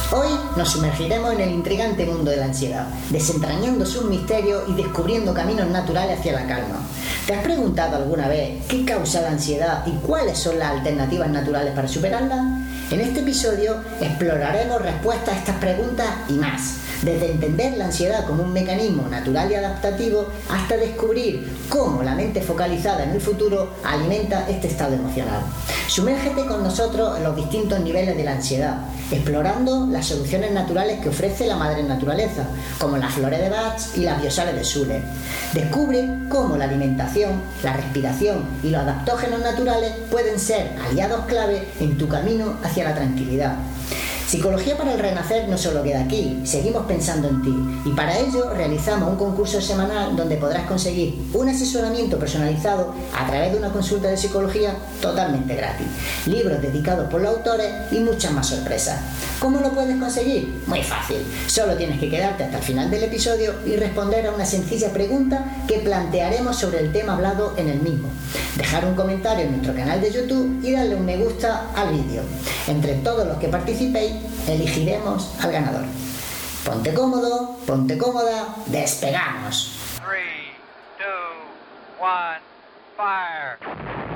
Hoy nos sumergiremos en el intrigante mundo de la ansiedad, desentrañando sus misterios y descubriendo caminos naturales hacia la calma. ¿Te has preguntado alguna vez qué causa la ansiedad y cuáles son las alternativas naturales para superarla? En este episodio exploraremos respuestas a estas preguntas y más, desde entender la ansiedad como un mecanismo natural y adaptativo hasta descubrir cómo la mente focalizada en el futuro alimenta este estado emocional. Sumérgete con nosotros en los distintos niveles de la ansiedad, explorando las soluciones naturales que ofrece la madre naturaleza, como las flores de Bach y las biosales de Sule. Descubre cómo la alimentación, la respiración y los adaptógenos naturales pueden ser aliados clave en tu camino hacia la tranquilidad. Psicología para el Renacer no solo queda aquí, seguimos pensando en ti y para ello realizamos un concurso semanal donde podrás conseguir un asesoramiento personalizado a través de una consulta de psicología totalmente gratis, libros dedicados por los autores y muchas más sorpresas. ¿Cómo lo puedes conseguir? Muy fácil, solo tienes que quedarte hasta el final del episodio y responder a una sencilla pregunta que plantearemos sobre el tema hablado en el mismo. Dejar un comentario en nuestro canal de YouTube y darle un me gusta al vídeo. Entre todos los que participéis, elegiremos al ganador. Ponte cómodo, ponte cómoda, despegamos. 3, 2, 1, fire.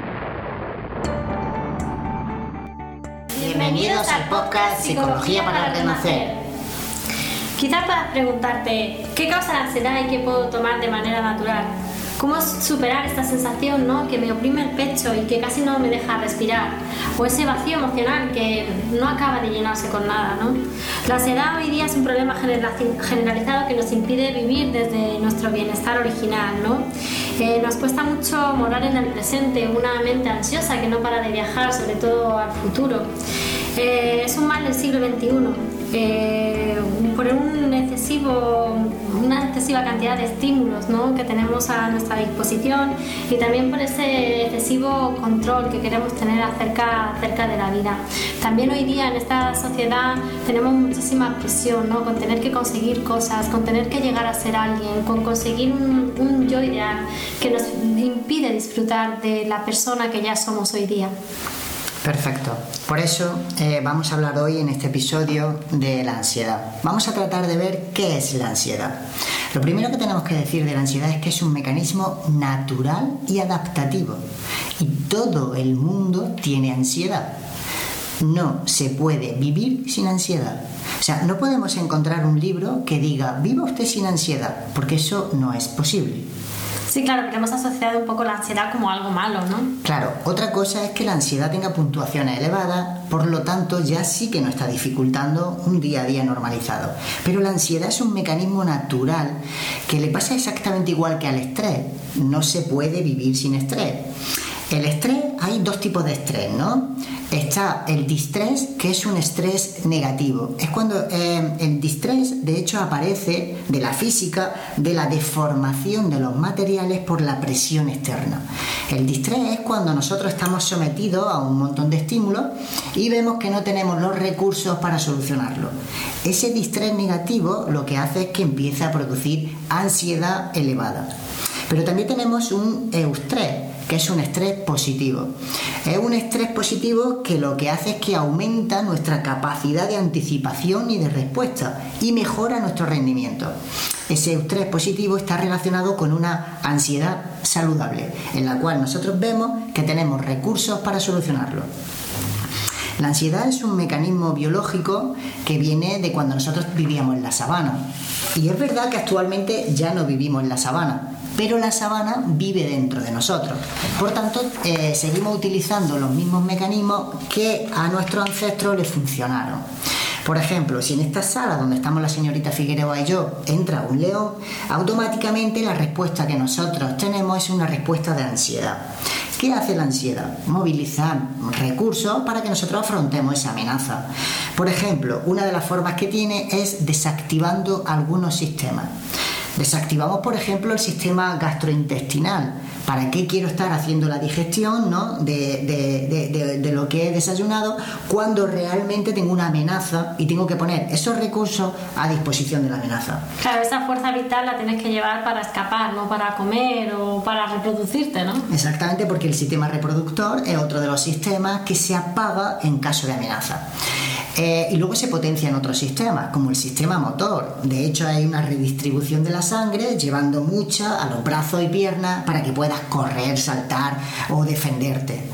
Bienvenidos al podcast Psicología para el Renacer. Quizás puedas preguntarte, ¿qué causa la ansiedad y qué puedo tomar de manera natural? ¿Cómo superar esta sensación, ¿no?, que me oprime el pecho y que casi no me deja respirar? O ese vacío emocional que no acaba de llenarse con nada, ¿no? La ansiedad hoy día es un problema generalizado que nos impide vivir desde nuestro bienestar original, ¿no? Nos cuesta mucho morar en el presente, una mente ansiosa que no para de viajar, sobre todo al futuro. Es un mal del siglo XXI. Por una excesiva cantidad de estímulos, ¿no?, que tenemos a nuestra disposición y también por ese excesivo control que queremos tener acerca de la vida. También hoy día en esta sociedad tenemos muchísima presión, ¿no?, con tener que conseguir cosas, con tener que llegar a ser alguien, con conseguir un yo ideal que nos impide disfrutar de la persona que ya somos hoy día. Perfecto. Por eso vamos a hablar hoy en este episodio de la ansiedad. Vamos a tratar de ver qué es la ansiedad. Lo primero que tenemos que decir de la ansiedad es que es un mecanismo natural y adaptativo. Y todo el mundo tiene ansiedad. No se puede vivir sin ansiedad. O sea, no podemos encontrar un libro que diga «viva usted sin ansiedad», porque eso no es posible. Sí, claro, pero hemos asociado un poco la ansiedad como algo malo, ¿no? Claro, otra cosa es que la ansiedad tenga puntuaciones elevadas, por lo tanto ya sí que nos está dificultando un día a día normalizado. Pero la ansiedad es un mecanismo natural que le pasa exactamente igual que al estrés. No se puede vivir sin estrés. El estrés, hay dos tipos de estrés, ¿no? Está el distrés, que es un estrés negativo. Es cuando el distrés, de hecho, aparece de la física, de la deformación de los materiales por la presión externa. El distrés es cuando nosotros estamos sometidos a un montón de estímulos y vemos que no tenemos los recursos para solucionarlo. Ese distrés negativo lo que hace es que empiece a producir ansiedad elevada. Pero también tenemos un eustrés, que es un estrés positivo. Es un estrés positivo que lo que hace es que aumenta nuestra capacidad de anticipación y de respuesta y mejora nuestro rendimiento. Ese estrés positivo está relacionado con una ansiedad saludable, en la cual nosotros vemos que tenemos recursos para solucionarlo. La ansiedad es un mecanismo biológico que viene de cuando nosotros vivíamos en la sabana. Y es verdad que actualmente ya no vivimos en la sabana, pero la sabana vive dentro de nosotros. Por tanto, seguimos utilizando los mismos mecanismos que a nuestros ancestros les funcionaron. Por ejemplo, si en esta sala donde estamos la señorita Figueroa y yo entra un león, automáticamente la respuesta que nosotros tenemos es una respuesta de ansiedad. ¿Qué hace la ansiedad? Movilizar recursos para que nosotros afrontemos esa amenaza. Por ejemplo, una de las formas que tiene es desactivando algunos sistemas. Desactivamos, por ejemplo, el sistema gastrointestinal. ¿Para qué quiero estar haciendo la digestión, ¿no?, de lo que he desayunado cuando realmente tengo una amenaza y tengo que poner esos recursos a disposición de la amenaza? Claro, esa fuerza vital la tienes que llevar para escapar, no para comer o para reproducirte, ¿no? Exactamente, porque el sistema reproductor es otro de los sistemas que se apaga en caso de amenaza. Y luego se potencian otros sistemas, como el sistema motor. De hecho, hay una redistribución de la sangre, llevando mucha a los brazos y piernas para que puedas correr, saltar o defenderte.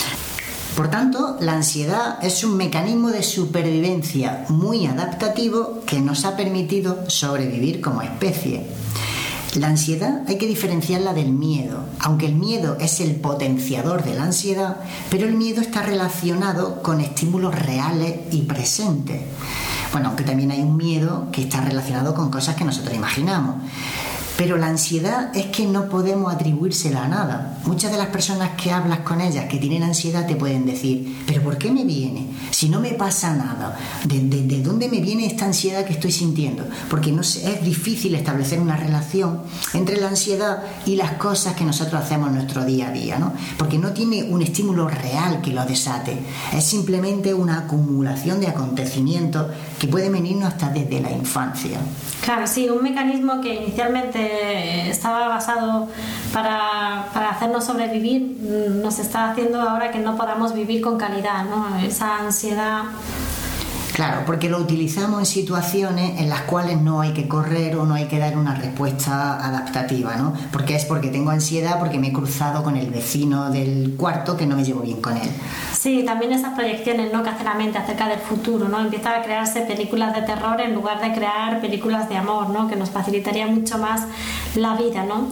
Por tanto, la ansiedad es un mecanismo de supervivencia muy adaptativo que nos ha permitido sobrevivir como especie. La ansiedad hay que diferenciarla del miedo, aunque el miedo es el potenciador de la ansiedad, pero el miedo está relacionado con estímulos reales y presentes. Bueno, aunque también hay un miedo que está relacionado con cosas que nosotros imaginamos. Pero la ansiedad es que no podemos atribuírsela a nada. Muchas de las personas que hablas con ellas que tienen ansiedad te pueden decir, ¿pero por qué me viene? Si no me pasa nada, ¿de dónde me viene esta ansiedad que estoy sintiendo? Porque no sé, es difícil establecer una relación entre la ansiedad y las cosas que nosotros hacemos en nuestro día a día, ¿no? Porque no tiene un estímulo real que lo desate. Es simplemente una acumulación de acontecimientos que puede venirnos hasta desde la infancia. Claro, sí, un mecanismo que inicialmente estaba basado para hacernos sobrevivir, nos está haciendo ahora que no podamos vivir con calidad, ¿no? Esa ansiedad. Claro, porque lo utilizamos en situaciones en las cuales no hay que correr o no hay que dar una respuesta adaptativa, ¿no? Porque tengo ansiedad porque me he cruzado con el vecino del cuarto que no me llevo bien con él. Sí, también esas proyecciones, ¿no?, que hace la mente acerca del futuro, ¿no? Empieza a crearse películas de terror en lugar de crear películas de amor, ¿no?, que nos facilitaría mucho más la vida, ¿no?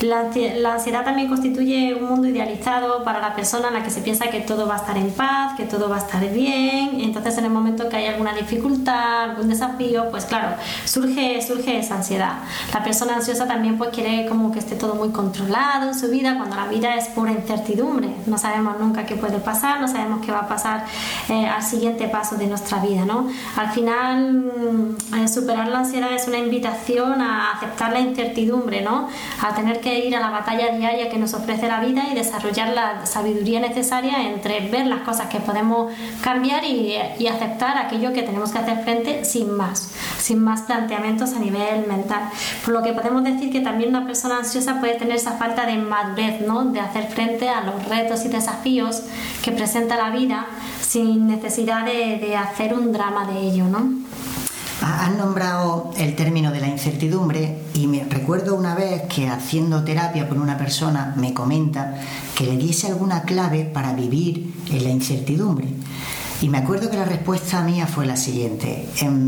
La ansiedad también constituye un mundo idealizado para la persona en la que se piensa que todo va a estar en paz, que todo va a estar bien, y entonces en el momento que hay alguna dificultad, algún desafío, pues claro, surge esa ansiedad. La persona ansiosa también pues quiere como que esté todo muy controlado en su vida, cuando la vida es pura incertidumbre. No sabemos nunca qué puede pasar, no sabemos qué va a pasar al siguiente paso de nuestra vida, ¿no? Al final, superar la ansiedad es una invitación a aceptar la incertidumbre, ¿no? A tener que ir a la batalla diaria que nos ofrece la vida y desarrollar la sabiduría necesaria entre ver las cosas que podemos cambiar y aceptar aquello que tenemos que hacer frente sin más planteamientos a nivel mental. Por lo que podemos decir que también una persona ansiosa puede tener esa falta de madurez, ¿no?, de hacer frente a los retos y desafíos que presenta la vida sin necesidad de hacer un drama de ello, ¿no? Has nombrado el término de la incertidumbre y me recuerdo una vez que haciendo terapia con una persona me comenta que le diese alguna clave para vivir en la incertidumbre. Y me acuerdo que la respuesta mía fue la siguiente.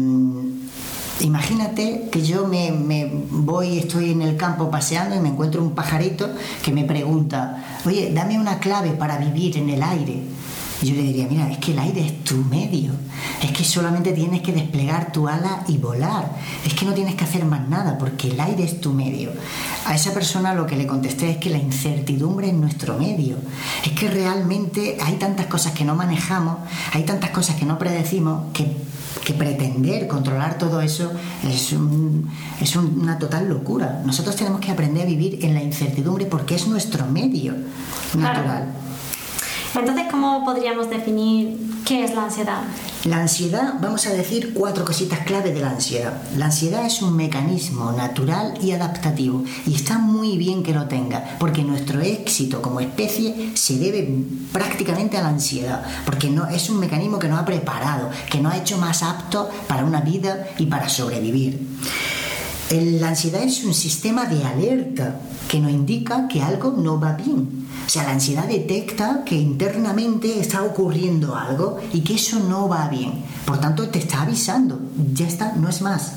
Imagínate que yo estoy en el campo paseando y me encuentro un pajarito que me pregunta, oye, dame una clave para vivir en el aire. Y yo le diría, mira, es que el aire es tu medio, es que solamente tienes que desplegar tu ala y volar, es que no tienes que hacer más nada porque el aire es tu medio. A esa persona lo que le contesté es que la incertidumbre es nuestro medio, es que realmente hay tantas cosas que no manejamos, hay tantas cosas que no predecimos que pretender controlar todo eso es una total locura. Nosotros tenemos que aprender a vivir en la incertidumbre porque es nuestro medio natural. Claro. Entonces, ¿cómo podríamos definir qué es la ansiedad? La ansiedad, vamos a decir 4 cositas clave de la ansiedad. La ansiedad es un mecanismo natural y adaptativo y está muy bien que lo tenga porque nuestro éxito como especie se debe prácticamente a la ansiedad, porque es un mecanismo que nos ha preparado, que nos ha hecho más aptos para una vida y para sobrevivir. La ansiedad es un sistema de alerta que nos indica que algo no va bien. O sea, la ansiedad detecta que internamente está ocurriendo algo y que eso no va bien. Por tanto, te está avisando. Ya está, no es más.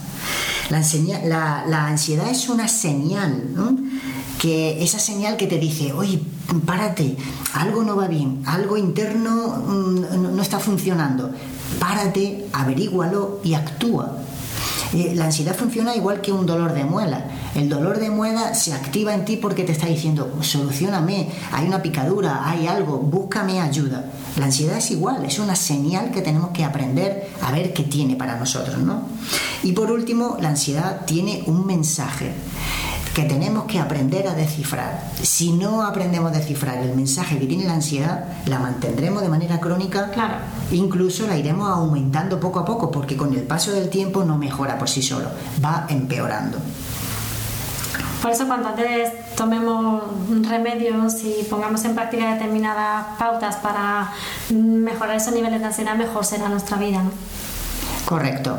La ansiedad es una señal, ¿no? Que esa señal que te dice, oye, párate, algo no va bien, algo interno no está funcionando. Párate, averígualo y actúa. La ansiedad funciona igual que un dolor de muela. El dolor de muela se activa en ti porque te está diciendo, solucióname, hay una picadura, hay algo, búscame ayuda. La ansiedad es igual, es una señal que tenemos que aprender a ver qué tiene para nosotros, ¿no? Y por último, la ansiedad tiene un mensaje que tenemos que aprender a descifrar. Si no aprendemos a descifrar el mensaje que tiene la ansiedad, la mantendremos de manera crónica, Claro. Incluso la iremos aumentando poco a poco, porque con el paso del tiempo no mejora por sí solo, va empeorando. Por eso cuanto antes tomemos remedios y pongamos en práctica determinadas pautas para mejorar esos niveles de ansiedad, mejor será nuestra vida, ¿no? Correcto.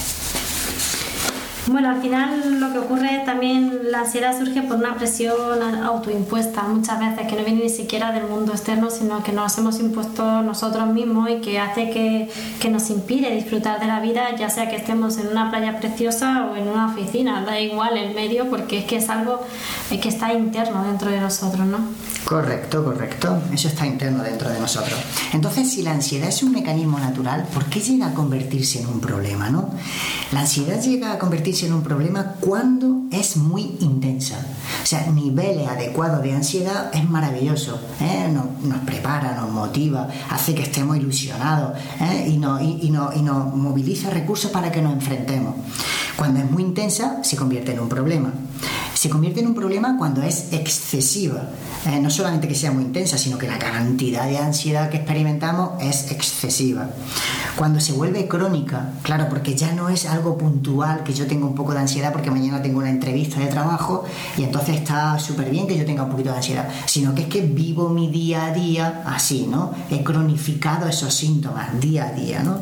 Bueno, al final lo que ocurre también, la ansiedad surge por una presión autoimpuesta muchas veces, que no viene ni siquiera del mundo externo, sino que nos hemos impuesto nosotros mismos y que hace que nos impide disfrutar de la vida, ya sea que estemos en una playa preciosa o en una oficina, da igual el medio, porque es que es algo que está interno dentro de nosotros, ¿no? Correcto. Eso está interno dentro de nosotros. Entonces, si la ansiedad es un mecanismo natural, ¿por qué llega a convertirse en un problema, no? La ansiedad llega a convertirse en un problema cuando es muy intensa. O sea, niveles adecuados de ansiedad es maravilloso, ¿eh? Nos prepara, nos motiva, hace que estemos ilusionados, ¿eh? y nos moviliza recursos para que nos enfrentemos. Cuando es muy intensa, se convierte en un problema. Se convierte en un problema cuando es excesiva. No solamente que sea muy intensa, sino que la cantidad de ansiedad que experimentamos es excesiva. Cuando se vuelve crónica, claro, porque ya no es algo puntual, que yo tengo un poco de ansiedad porque mañana tengo una entrevista de trabajo y entonces está súper bien que yo tenga un poquito de ansiedad, sino que es que vivo mi día a día así, ¿no? He cronificado esos síntomas día a día, ¿no?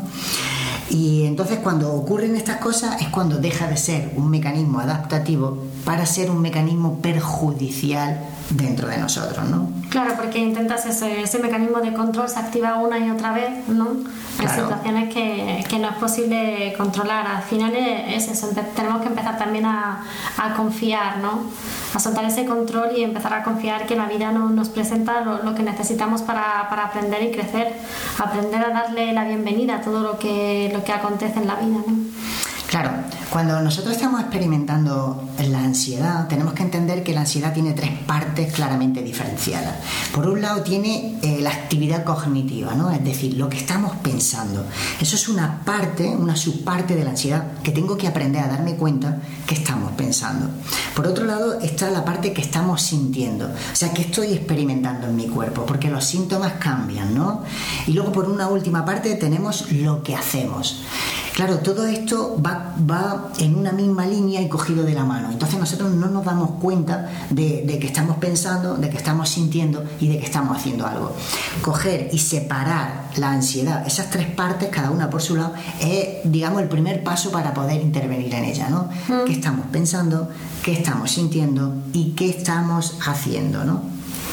Y entonces cuando ocurren estas cosas es cuando deja de ser un mecanismo adaptativo para ser un mecanismo perjudicial dentro de nosotros, ¿no? Claro, porque intentas ese mecanismo de control se activa una y otra vez, ¿no? Hay Claro. situaciones que no es posible controlar. Al final es eso, tenemos que empezar también a confiar, ¿no? A soltar ese control y empezar a confiar que la vida nos presenta lo que necesitamos para aprender y crecer, aprender a darle la bienvenida a todo lo que acontece en la vida, ¿no? Claro, cuando nosotros estamos experimentando la ansiedad, tenemos que entender que la ansiedad tiene tres partes claramente diferenciadas. Por un lado tiene la actividad cognitiva, ¿no? Es decir, lo que estamos pensando. Eso es una parte, una subparte de la ansiedad que tengo que aprender a darme cuenta que estamos pensando. Por otro lado está la parte que estamos sintiendo, o sea, que estoy experimentando en mi cuerpo, porque los síntomas cambian, ¿no? Y luego por una última parte tenemos lo que hacemos. Claro, todo esto va en una misma línea y cogido de la mano. Entonces nosotros no nos damos cuenta de que estamos pensando, de que estamos sintiendo y de que estamos haciendo algo. Coger y separar la ansiedad, esas tres partes, cada una por su lado, es, digamos, el primer paso para poder intervenir en ella, ¿no? ¿Qué estamos pensando? ¿Qué estamos sintiendo? ¿Y qué estamos haciendo, no?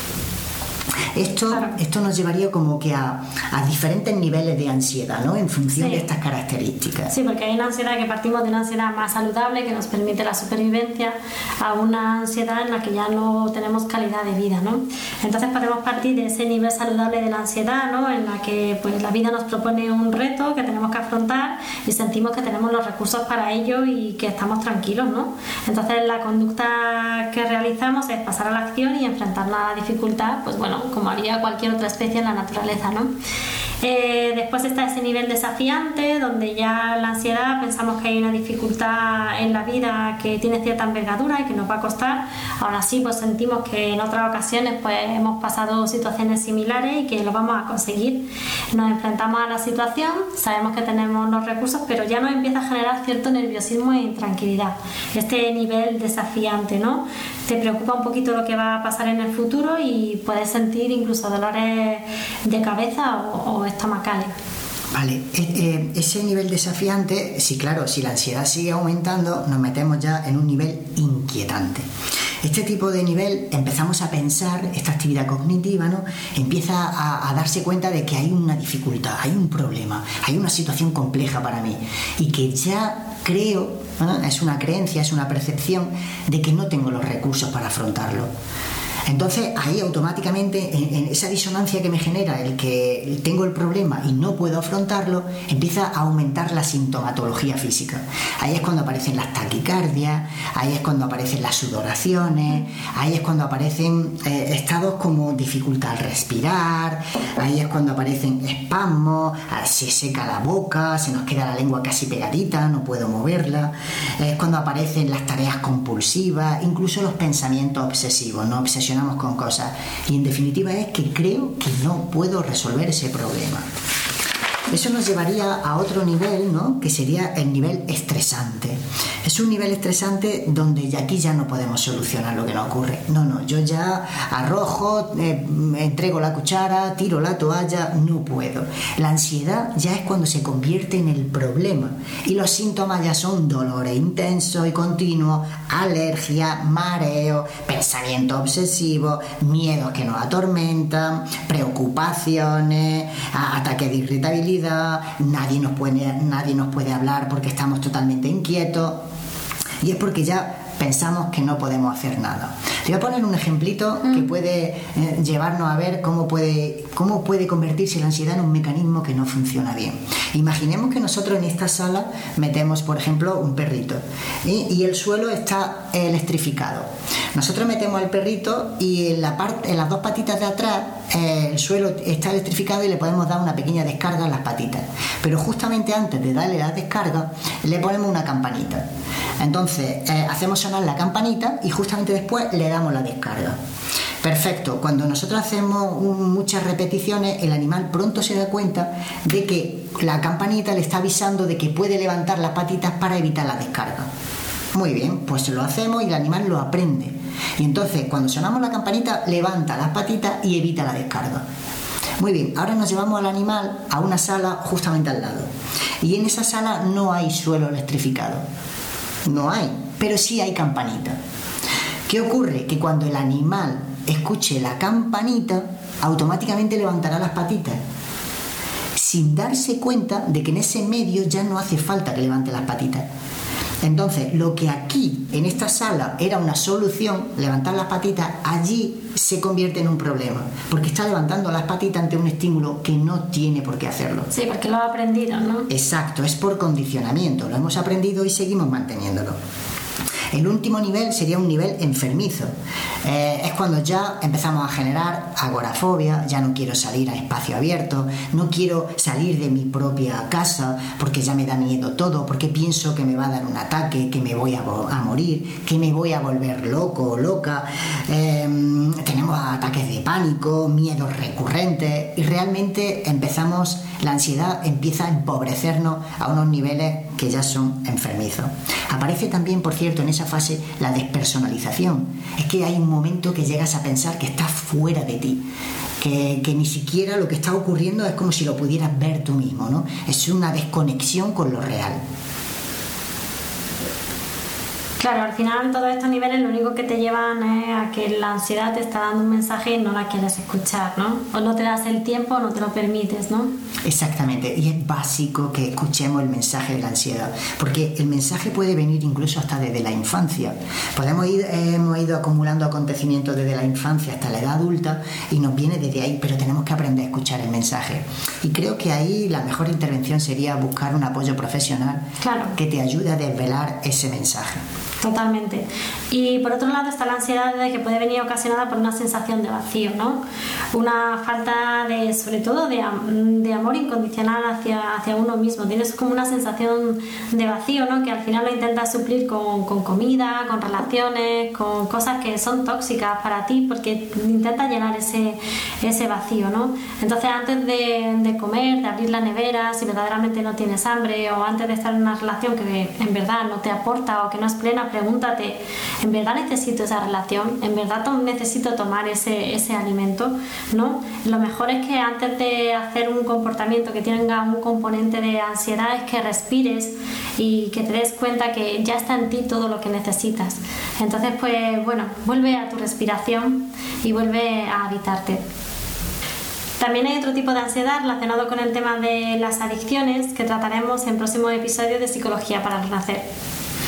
Esto nos llevaría como que a diferentes niveles de ansiedad, ¿no? En función de estas características. Sí, porque hay una ansiedad que partimos de una ansiedad más saludable que nos permite la supervivencia a una ansiedad en la que ya no tenemos calidad de vida, ¿no? Entonces podemos partir de ese nivel saludable de la ansiedad, ¿no? En la que pues la vida nos propone un reto que tenemos que afrontar y sentimos que tenemos los recursos para ello y que estamos tranquilos, ¿no? Entonces la conducta que realizamos es pasar a la acción y enfrentarnos a la dificultad, pues bueno, como haría cualquier otra especie en la naturaleza, ¿no? Después está ese nivel desafiante, donde ya la ansiedad pensamos que hay una dificultad en la vida que tiene cierta envergadura y que nos va a costar. Aún así, pues sentimos que en otras ocasiones pues hemos pasado situaciones similares y que lo vamos a conseguir. Nos enfrentamos a la situación, sabemos que tenemos los recursos, pero ya nos empieza a generar cierto nerviosismo e intranquilidad. Este nivel desafiante, ¿no? Te preocupa un poquito lo que va a pasar en el futuro y puedes sentir incluso dolores de cabeza o estomacales. Vale, ese nivel desafiante, sí, claro, si la ansiedad sigue aumentando, nos metemos ya en un nivel inquietante. Este tipo de nivel empezamos a pensar, esta actividad cognitiva, ¿no? Empieza a darse cuenta de que hay una dificultad, hay un problema, hay una situación compleja para mí y que ya creo, ¿no? Es una creencia, es una percepción de que no tengo los recursos para afrontarlo. Entonces ahí automáticamente en esa disonancia que me genera el que tengo el problema y no puedo afrontarlo, empieza a aumentar la sintomatología física. Ahí es cuando aparecen las taquicardias, ahí es cuando aparecen las sudoraciones, ahí es cuando aparecen estados como dificultad al respirar, ahí es cuando aparecen espasmos, se seca la boca, se nos queda la lengua casi pegadita, no puedo moverla, es cuando aparecen las tareas compulsivas, incluso los pensamientos obsesivos, nos obsesionamos con cosas y en definitiva es que creo que no puedo resolver ese problema. Eso nos llevaría a otro nivel, ¿no? Que sería el nivel estresante. Es un nivel estresante donde aquí ya no podemos solucionar lo que nos ocurre. No, yo ya arrojo, entrego la cuchara, tiro la toalla, no puedo. La ansiedad ya es cuando se convierte en el problema y los síntomas ya son dolores intensos y continuos, alergia, mareo, pensamientos obsesivos, miedos que nos atormentan, preocupaciones, ataques de irritabilidad. Nadie nos puede hablar porque estamos totalmente inquietos y es porque ya pensamos que no podemos hacer nada. Te voy a poner un ejemplito que puede llevarnos a ver cómo puede convertirse la ansiedad en un mecanismo que no funciona bien. Imaginemos que nosotros en esta sala metemos, por ejemplo, un perrito y el suelo está electrificado. Nosotros metemos al perrito y en las dos patitas de atrás el suelo está electrificado y le podemos dar una pequeña descarga en las patitas. Pero justamente antes de darle la descarga le ponemos una campanita. Entonces hacemos sonar la campanita y justamente después le damos la descarga. Perfecto, cuando nosotros hacemos muchas repeticiones, el animal pronto se da cuenta de que la campanita le está avisando de que puede levantar las patitas para evitar la descarga. Muy bien, pues lo hacemos y el animal lo aprende. Y entonces cuando sonamos la campanita levanta las patitas y evita la descarga. Muy bien, ahora nos llevamos al animal a una sala justamente al lado. Y en esa sala no hay suelo electrificado. No hay, pero sí hay campanita. ¿Qué ocurre? Que cuando el animal escuche la campanita, automáticamente levantará las patitas, sin darse cuenta de que en ese medio ya no hace falta que levante las patitas. Entonces, lo que aquí, en esta sala, era una solución, levantar las patitas, allí se convierte en un problema, porque está levantando las patitas ante un estímulo que no tiene por qué hacerlo. Sí, porque lo ha aprendido, ¿no? Exacto, es por condicionamiento, lo hemos aprendido y seguimos manteniéndolo. El último nivel sería un nivel enfermizo. Es cuando ya empezamos a generar agorafobia, ya no quiero salir a espacio abierto, no quiero salir de mi propia casa porque ya me da miedo todo, porque pienso que me va a dar un ataque, que me voy a morir, que me voy a volver loco o loca. Tenemos ataques de pánico, miedos recurrentes y realmente la ansiedad empieza a empobrecernos a unos niveles que ya son enfermizos. Aparece también, por cierto, en esa fase la despersonalización. Es que hay un momento que llegas a pensar que estás fuera de ti, que ni siquiera lo que está ocurriendo es como si lo pudieras ver tú mismo, ¿no? Es una desconexión con lo real. Claro, al final todos estos niveles lo único que te llevan es a que la ansiedad te está dando un mensaje y no la quieres escuchar, ¿no? O no te das el tiempo o no te lo permites, ¿no? Exactamente, y es básico que escuchemos el mensaje de la ansiedad, porque el mensaje puede venir incluso hasta desde la infancia. Hemos ido acumulando acontecimientos desde la infancia hasta la edad adulta y nos viene desde ahí, pero tenemos que aprender a escuchar el mensaje. Y creo que ahí la mejor intervención sería buscar un apoyo profesional, claro, que te ayude a desvelar ese mensaje. Totalmente. Y por otro lado está la ansiedad que puede venir ocasionada por una sensación de vacío, ¿no? Una falta de, sobre todo, de amor incondicional hacia uno mismo. Tienes como una sensación de vacío, ¿no? Que al final lo intentas suplir con comida, con relaciones, con cosas que son tóxicas para ti, porque intentas llenar ese vacío, ¿no? Entonces antes de comer, de abrir la nevera, si verdaderamente no tienes hambre, o antes de estar en una relación que en verdad no te aporta o que no es plena, pregúntate, ¿en verdad necesito esa relación? ¿En verdad necesito tomar ese alimento? ¿No? Lo mejor es que antes de hacer un comportamiento que tenga un componente de ansiedad es que respires y que te des cuenta que ya está en ti todo lo que necesitas. Entonces, pues bueno, vuelve a tu respiración y vuelve a habitarte. También hay otro tipo de ansiedad relacionado con el tema de las adicciones que trataremos en próximos episodios de Psicología para Renacer.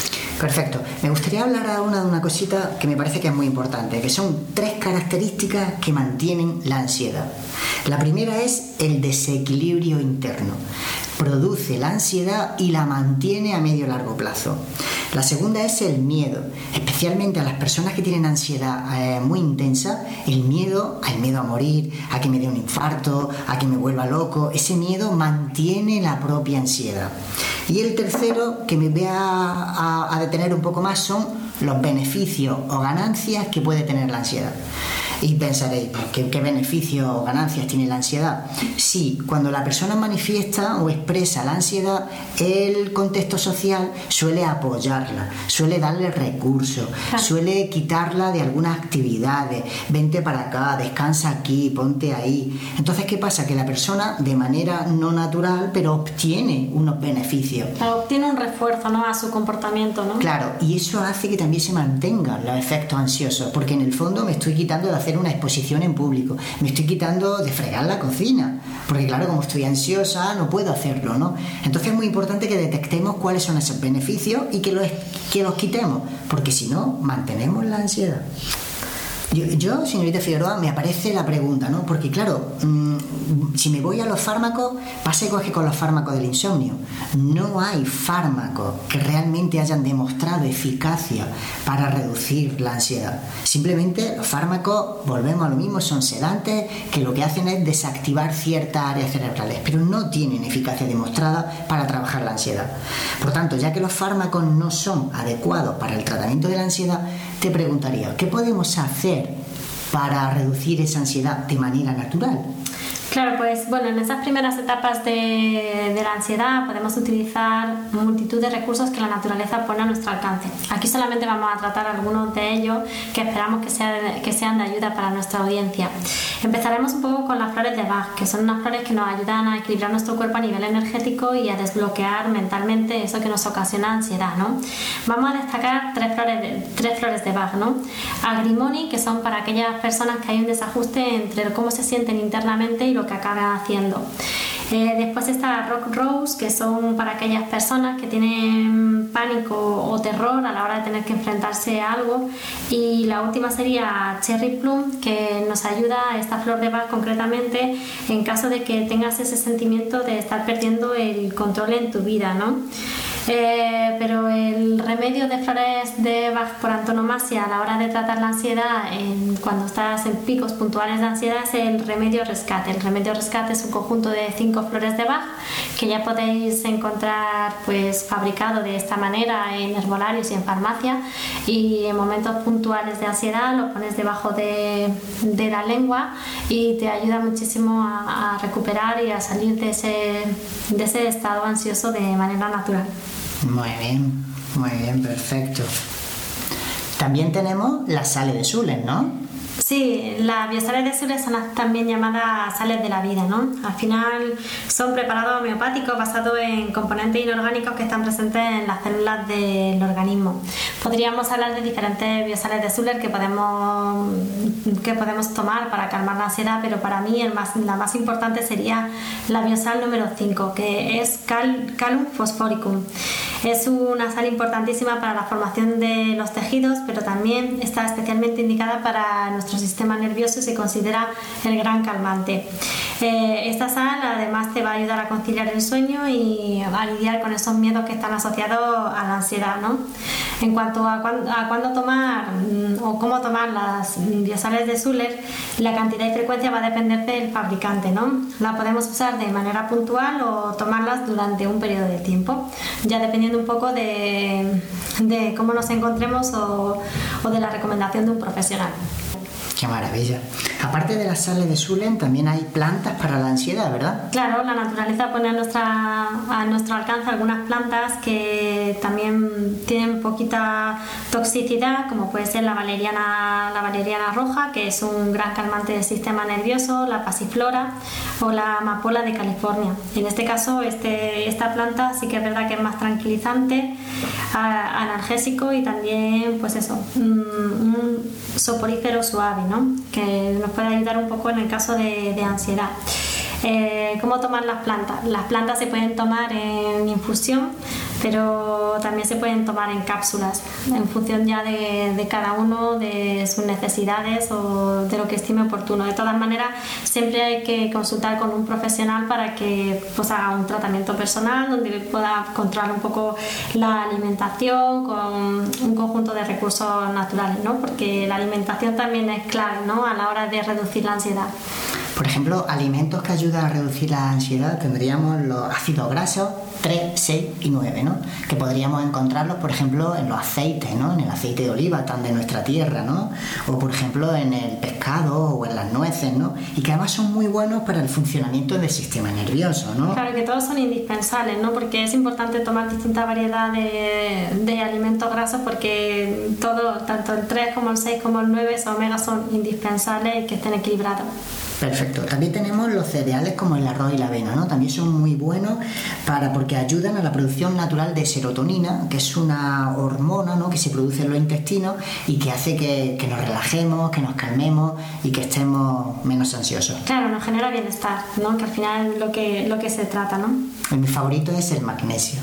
Perfecto. Me gustaría hablar ahora de una cosita que me parece que es muy importante, que son 3 características que mantienen la ansiedad. La primera es el desequilibrio interno. Produce la ansiedad y la mantiene a medio y largo plazo. La segunda es el miedo, especialmente a las personas que tienen ansiedad muy intensa, el miedo a morir, a que me dé un infarto, a que me vuelva loco. Ese miedo mantiene la propia ansiedad. Y el tercero, que me voy a detener un poco más, son los beneficios o ganancias que puede tener la ansiedad. Y pensaréis, ¿qué beneficios o ganancias tiene la ansiedad? Sí, cuando la persona manifiesta o expresa la ansiedad, el contexto social suele apoyarla, suele darle recursos, suele quitarla de algunas actividades, vente para acá, descansa aquí, ponte ahí. Entonces, ¿qué pasa? Que la persona, de manera no natural, pero obtiene unos beneficios. Obtiene un refuerzo, ¿no?, a su comportamiento, ¿no? Claro, y eso hace que también se mantengan los efectos ansiosos, porque en el fondo me estoy quitando de hacer una exposición en público, me estoy quitando de fregar la cocina, porque claro, como estoy ansiosa no puedo hacerlo, ¿no? Entonces es muy importante que detectemos cuáles son esos beneficios y que los quitemos, porque si no, mantenemos la ansiedad. Yo, señorita Figueroa, me aparece la pregunta, ¿no? Porque claro, si me voy a los fármacos, pasa igual que con los fármacos del insomnio. No hay fármacos que realmente hayan demostrado eficacia para reducir la ansiedad. Simplemente los fármacos, volvemos a lo mismo, son sedantes que lo que hacen es desactivar ciertas áreas cerebrales, pero no tienen eficacia demostrada para trabajar la ansiedad. Por tanto, ya que los fármacos no son adecuados para el tratamiento de la ansiedad, te preguntaría, ¿qué podemos hacer para reducir esa ansiedad de manera natural? Claro, pues bueno, en esas primeras etapas de la ansiedad podemos utilizar multitud de recursos que la naturaleza pone a nuestro alcance. Aquí solamente vamos a tratar algunos de ellos que esperamos que sean de ayuda para nuestra audiencia. Empezaremos un poco con las flores de Bach, que son unas flores que nos ayudan a equilibrar nuestro cuerpo a nivel energético y a desbloquear mentalmente eso que nos ocasiona ansiedad, ¿no? Vamos a destacar tres flores de Bach, ¿no? Agrimoni, que son para aquellas personas que hay un desajuste entre cómo se sienten internamente y lo que acaban haciendo. Después está Rock Rose, que son para aquellas personas que tienen pánico o terror a la hora de tener que enfrentarse a algo. Y la última sería Cherry Plum, que nos ayuda a esta flor de Bach concretamente en caso de que tengas ese sentimiento de estar perdiendo el control en tu vida, ¿no? Pero el remedio de flores de Bach por antonomasia a la hora de tratar la ansiedad cuando estás en picos puntuales de ansiedad es el remedio rescate. El remedio rescate es un conjunto de 5 flores de Bach que ya podéis encontrar pues fabricado de esta manera en herbolarios y en farmacia, y en momentos puntuales de ansiedad lo pones debajo de la lengua y te ayuda muchísimo a recuperar y a salir de ese estado ansioso de manera natural. Muy bien, perfecto. También tenemos las sales de Sulen, ¿no? Sí, las biosales de Sulen son también llamadas sales de la vida, ¿no? Al final son preparados homeopáticos basados en componentes inorgánicos que están presentes en las células del organismo. Podríamos hablar de diferentes biosales de Sulen que podemos tomar para calmar la ansiedad, pero para mí la más importante sería la biosal número 5, que es Calum Phosphoricum. Es una sal importantísima para la formación de los tejidos, pero también está especialmente indicada para nuestro sistema nervioso y se considera el gran calmante. Esta sal además te va a ayudar a conciliar el sueño y a lidiar con esos miedos que están asociados a la ansiedad, ¿no? En cuanto a cuándo tomar o cómo tomar las biosales de Sulen, la cantidad y frecuencia va a depender del fabricante, ¿no? La podemos usar de manera puntual o tomarlas durante un periodo de tiempo, ya dependiendo un poco de cómo nos encontremos o de la recomendación de un profesional. ¡Qué maravilla! Aparte de las sales de Sulen, también hay plantas para la ansiedad, ¿verdad? Claro, la naturaleza pone a nuestro alcance algunas plantas que también tienen poquita toxicidad, como puede ser la valeriana roja, que es un gran calmante del sistema nervioso, la pasiflora o la amapola de California. En este caso, esta planta sí que es verdad que es más tranquilizante, analgésico y también, pues eso, un soporífero suave, ¿no? Que nos puede ayudar un poco en el caso de ansiedad. ¿Cómo tomar las plantas? Las plantas se pueden tomar en infusión, pero también se pueden tomar en cápsulas, en función ya de cada uno, de sus necesidades o de lo que estime oportuno. De todas maneras, siempre hay que consultar con un profesional para que pues, haga un tratamiento personal donde pueda controlar un poco la alimentación con un conjunto de recursos naturales, ¿no? Porque la alimentación también es clave, ¿no? A la hora de reducir la ansiedad. Por ejemplo, alimentos que ayudan a reducir la ansiedad tendríamos los ácidos grasos 3, 6 y 9, ¿no? Que podríamos encontrarlos, por ejemplo, en los aceites, ¿no? En el aceite de oliva, tan de nuestra tierra, ¿no? O, por ejemplo, en el pescado o en las nueces, ¿no? Y que además son muy buenos para el funcionamiento del sistema nervioso, ¿no? Claro, que todos son indispensables, ¿no? Porque es importante tomar distinta variedad de alimentos grasos porque todo, tanto el 3 como el 6 como el 9, esos omegas son indispensables y que estén equilibrados. Perfecto. También tenemos los cereales como el arroz y la avena, ¿no? También son muy buenos porque ayudan a la producción natural de serotonina, que es una hormona, ¿no? Que se produce en los intestinos y que hace que nos relajemos, que nos calmemos y que estemos menos ansiosos. Claro, nos genera bienestar, ¿no? Que al final es lo que se trata, ¿no? Mi favorito es el magnesio,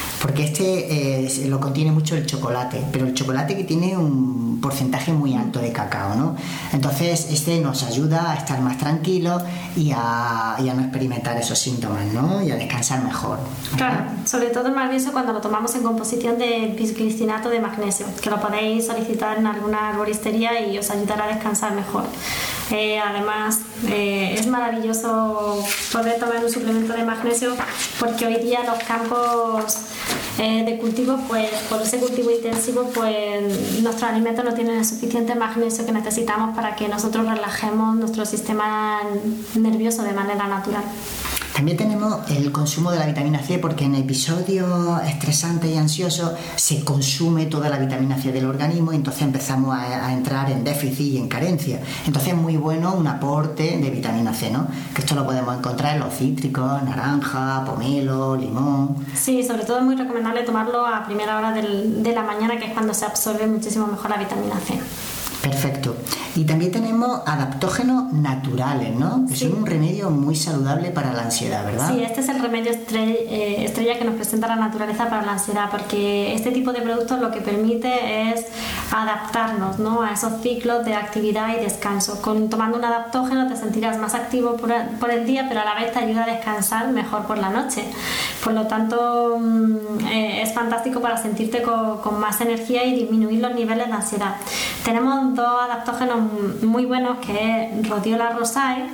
porque lo contiene mucho el chocolate, pero el chocolate que tiene un porcentaje muy alto de cacao, ¿no? Entonces nos ayuda a estar más tranquilos y a no experimentar esos síntomas, ¿no? Y a descansar mejor. Claro, sobre todo el magnesio cuando lo tomamos en composición de bisglicinato de magnesio, que lo podéis solicitar en alguna arboristería y os ayudará a descansar mejor. Además, es maravilloso poder tomar un suplemento de magnesio porque hoy día los campos de cultivo, pues por ese cultivo intensivo, pues nuestros alimentos no tienen el suficiente magnesio que necesitamos para que nosotros relajemos nuestro sistema nervioso de manera natural. También tenemos el consumo de la vitamina C, porque en episodios estresantes y ansiosos se consume toda la vitamina C del organismo y entonces empezamos a entrar en déficit y en carencia. Entonces es muy bueno un aporte de vitamina C, ¿no? Que esto lo podemos encontrar en los cítricos, naranja, pomelo, limón. Sí, sobre todo es muy recomendable tomarlo a primera hora de la mañana, que es cuando se absorbe muchísimo mejor la vitamina C. Perfecto. Y también tenemos adaptógenos naturales, ¿no? Que sí. son un remedio muy saludable para la ansiedad, ¿verdad? Sí, este es el remedio estrella que nos presenta la naturaleza para la ansiedad, porque este tipo de productos lo que permite es adaptarnos, ¿no? A esos ciclos de actividad y descanso. Tomando un adaptógeno te sentirás más activo por el día, pero a la vez te ayuda a descansar mejor por la noche. Por lo tanto, es fantástico para sentirte con más energía y disminuir los niveles de ansiedad. Tenemos dos adaptógenos muy buenos, que es Rhodiola rosae,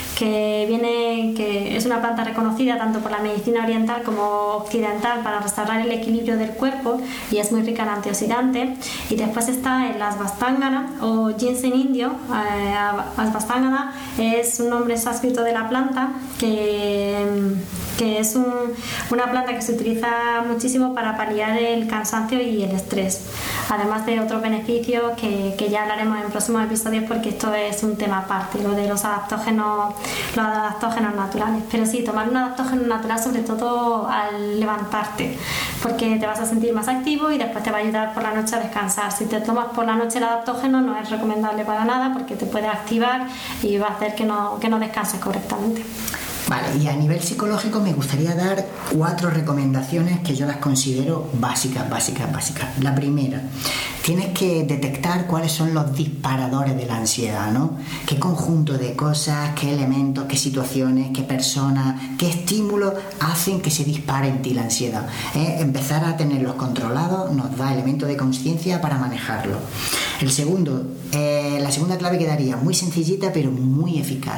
que es una planta reconocida tanto por la medicina oriental como occidental para restaurar el equilibrio del cuerpo y es muy rica en antioxidantes. Y después está el Ashwagandha o ginseng indio. Ashwagandha es un nombre sánscrito de la planta que es una planta que se utiliza muchísimo para paliar el cansancio y el estrés, además de otros beneficios que ya hablaremos en próximos episodios, porque esto es un tema aparte, lo de los adaptógenos naturales. Pero sí, tomar un adaptógeno natural sobre todo al levantarte, porque te vas a sentir más activo y después te va a ayudar por la noche a descansar. Si te tomas por la noche el adaptógeno no es recomendable para nada, porque te puede activar y va a hacer que no descanses correctamente. Vale, y a nivel psicológico me gustaría dar 4 recomendaciones que yo las considero básicas. La primera, tienes que detectar cuáles son los disparadores de la ansiedad, ¿no? Qué conjunto de cosas, qué elementos, qué situaciones, qué personas, qué estímulos hacen que se dispare en ti la ansiedad. Empezar a tenerlos controlados nos da elementos de conciencia para manejarlo. La segunda clave que daría, muy sencillita pero muy eficaz.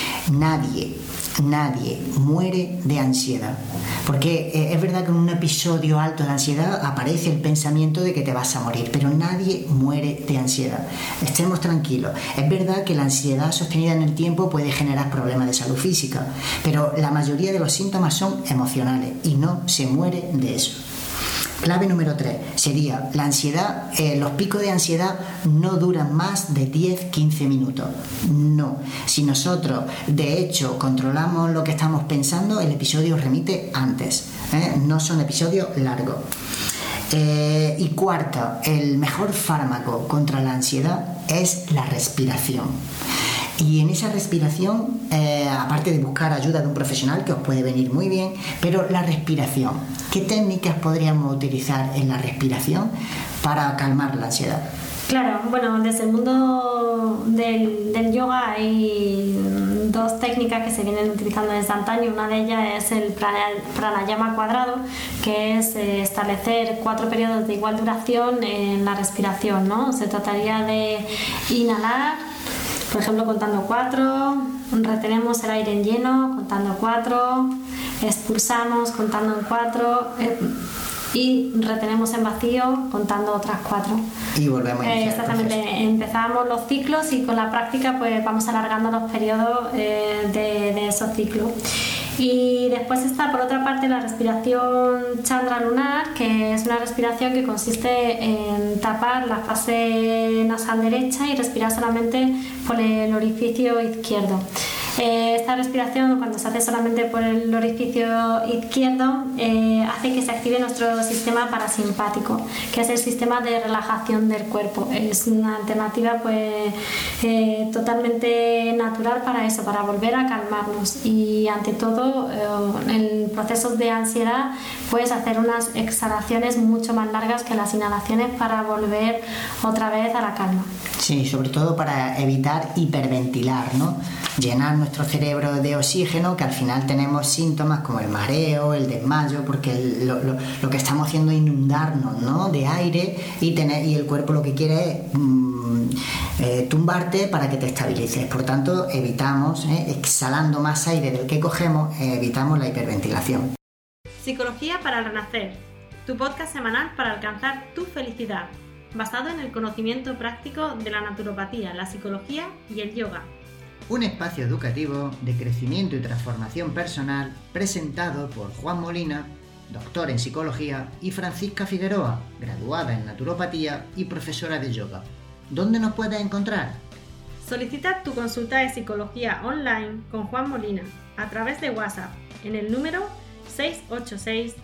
Nadie muere de ansiedad, porque es verdad que en un episodio alto de ansiedad aparece el pensamiento de que te vas a morir, pero nadie muere de ansiedad. Estemos tranquilos. Es verdad que la ansiedad sostenida en el tiempo puede generar problemas de salud física, pero la mayoría de los síntomas son emocionales y no se muere de eso. Clave número 3 sería la ansiedad. Los picos de ansiedad no duran más de 10-15 minutos. No. Si nosotros, de hecho, controlamos lo que estamos pensando, el episodio remite antes. No son episodios largos. Y cuarto, el mejor fármaco contra la ansiedad es la respiración. Y en esa respiración, aparte de buscar ayuda de un profesional, que os puede venir muy bien, pero la respiración, ¿qué técnicas podríamos utilizar en la respiración para calmar la ansiedad? Claro, bueno, desde el mundo del yoga hay dos técnicas que se vienen utilizando desde antaño. Una de ellas es el pranayama cuadrado, que es establecer 4 periodos de igual duración en la respiración, ¿no? Se trataría de inhalar, por ejemplo, contando 4, retenemos el aire en lleno, contando 4, expulsamos contando en 4, y retenemos en vacío contando otras 4. Y volvemos a iniciar. Exactamente, empezamos los ciclos y con la práctica pues vamos alargando los periodos de esos ciclos. Y después está por otra parte la respiración chandra lunar, que es una respiración que consiste en tapar la fase nasal derecha y respirar solamente por el orificio izquierdo. Esta respiración, cuando se hace solamente por el orificio izquierdo, hace que se active nuestro sistema parasimpático, que es el sistema de relajación del cuerpo. Es una alternativa pues totalmente natural para eso, para volver a calmarnos. Y ante todo, en procesos de ansiedad, puedes hacer unas exhalaciones mucho más largas que las inhalaciones para volver otra vez a la calma. Sí, sobre todo para evitar hiperventilar, ¿no? Llenar nuestro cerebro de oxígeno, que al final tenemos síntomas como el mareo, el desmayo, porque lo que estamos haciendo es inundarnos, ¿no?, de aire y el cuerpo lo que quiere es tumbarte para que te estabilices. Por tanto, evitamos, exhalando más aire del que cogemos, evitamos la hiperventilación. Psicología para el Renacer, tu podcast semanal para alcanzar tu felicidad, basado en el conocimiento práctico de la naturopatía, la psicología y el yoga. Un espacio educativo de crecimiento y transformación personal presentado por Juan Molina, doctor en psicología, y Francisca Figueroa, graduada en naturopatía y profesora de yoga. ¿Dónde nos puedes encontrar? Solicita tu consulta de psicología online con Juan Molina a través de WhatsApp en el número 686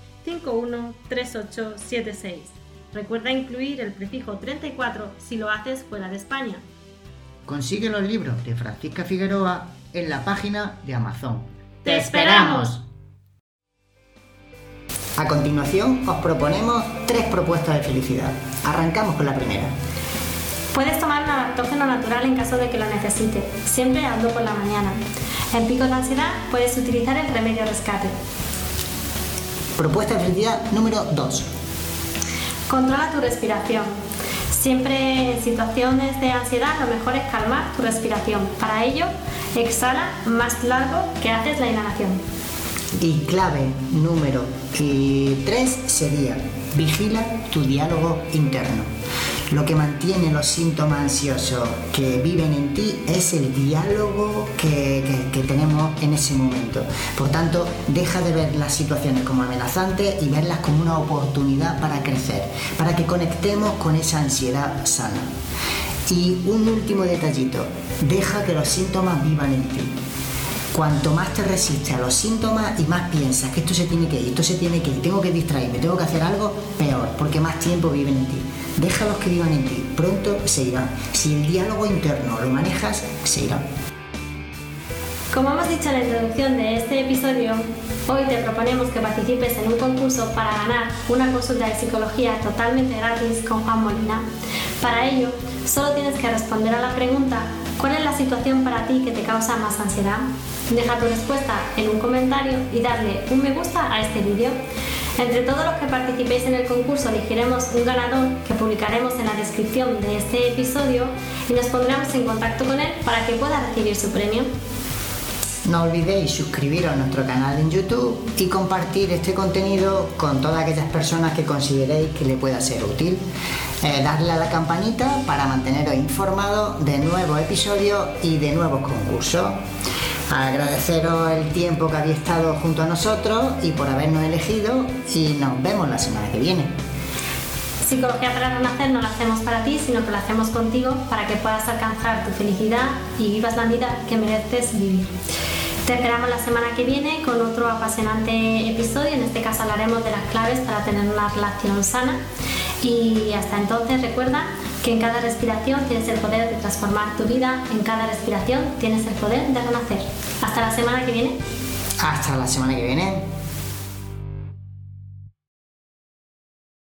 513876. Recuerda incluir el prefijo 34 si lo haces fuera de España. Consigue los libros de Francisca Figueroa en la página de Amazon. ¡Te esperamos! A continuación os proponemos 3 propuestas de felicidad. Arrancamos con la primera. Puedes tomar un adaptógeno natural en caso de que lo necesites. Siempre hazlo por la mañana. En picos de ansiedad puedes utilizar el remedio rescate. Propuesta de felicidad número 2. Controla tu respiración. Siempre en situaciones de ansiedad lo mejor es calmar tu respiración. Para ello, exhala más largo que haces la inhalación. Y clave número 3 sería: vigila tu diálogo interno. Lo que mantiene los síntomas ansiosos que viven en ti es el diálogo que tenemos en ese momento. Por tanto, deja de ver las situaciones como amenazantes y verlas como una oportunidad para crecer, para que conectemos con esa ansiedad sana. Y un último detallito: deja que los síntomas vivan en ti. Cuanto más te resistes a los síntomas y más piensas que esto se tiene que ir, tengo que distraerme, tengo que hacer algo, peor, porque más tiempo viven en ti. Déjalos que vivan en ti, pronto se irán. Si el diálogo interno lo manejas, se irán. Como hemos dicho en la introducción de este episodio, hoy te proponemos que participes en un concurso para ganar una consulta de psicología totalmente gratis con Juan Molina. Para ello, solo tienes que responder a la pregunta: ¿cuál es la situación para ti que te causa más ansiedad? Deja tu respuesta en un comentario y darle un me gusta a este vídeo. Entre todos los que participéis en el concurso elegiremos un ganador que publicaremos en la descripción de este episodio y nos pondremos en contacto con él para que pueda recibir su premio. No olvidéis suscribiros a nuestro canal en YouTube y compartir este contenido con todas aquellas personas que consideréis que le pueda ser útil. Darle a la campanita para manteneros informados de nuevos episodios y de nuevos concursos. Agradeceros el tiempo que habéis estado junto a nosotros y por habernos elegido, y nos vemos la semana que viene. Psicología para Renacer no la hacemos para ti, sino que la hacemos contigo para que puedas alcanzar tu felicidad y vivas la vida que mereces vivir. Te esperamos la semana que viene con otro apasionante episodio. En este caso hablaremos de las claves para tener una relación sana. Y hasta entonces recuerda que en cada respiración tienes el poder de transformar tu vida, en cada respiración tienes el poder de renacer. Hasta la semana que viene. Hasta la semana que viene.